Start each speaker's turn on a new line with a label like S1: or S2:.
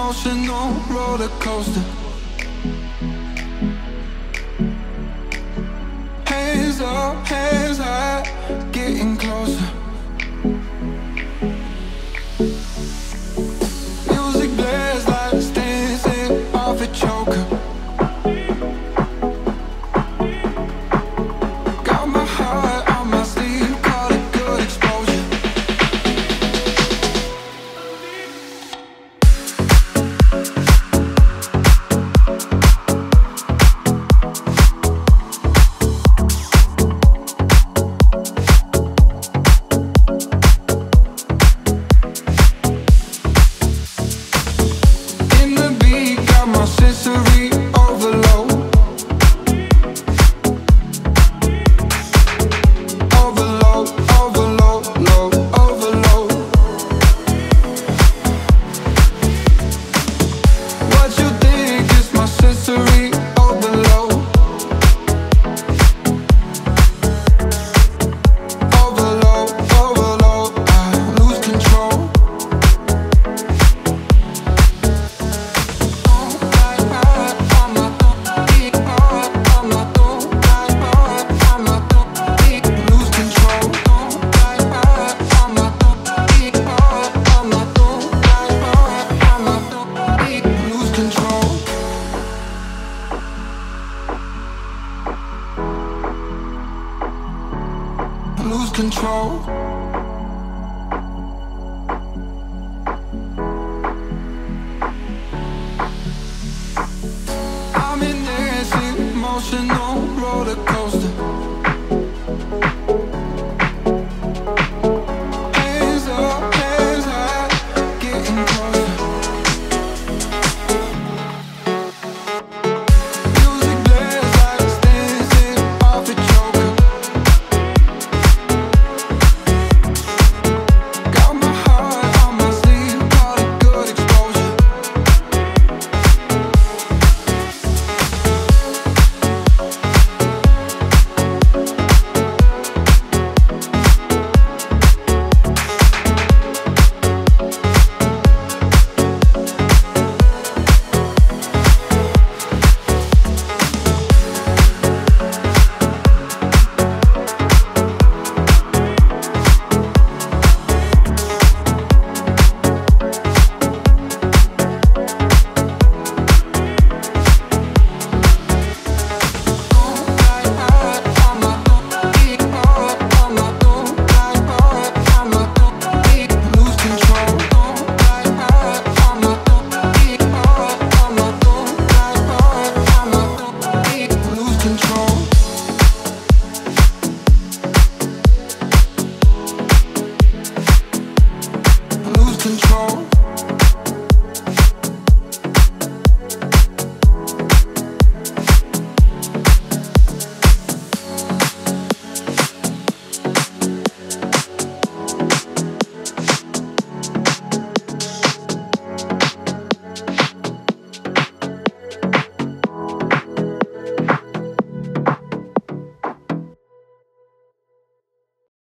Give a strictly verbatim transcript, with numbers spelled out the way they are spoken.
S1: emotional roller coaster. Hands up, hands high, getting closer. Music blares like dancing off a choker. Got my heart on my sleeve, call it good exposure. Sensory overload. Overload, overload, load, overload. What you think is my sensory overload. Overload, overload, I lose control. Lose control. I'm in this emotional roller coaster. Hands up, hands high, getting closer. Music blares like dancing off a choker. Control.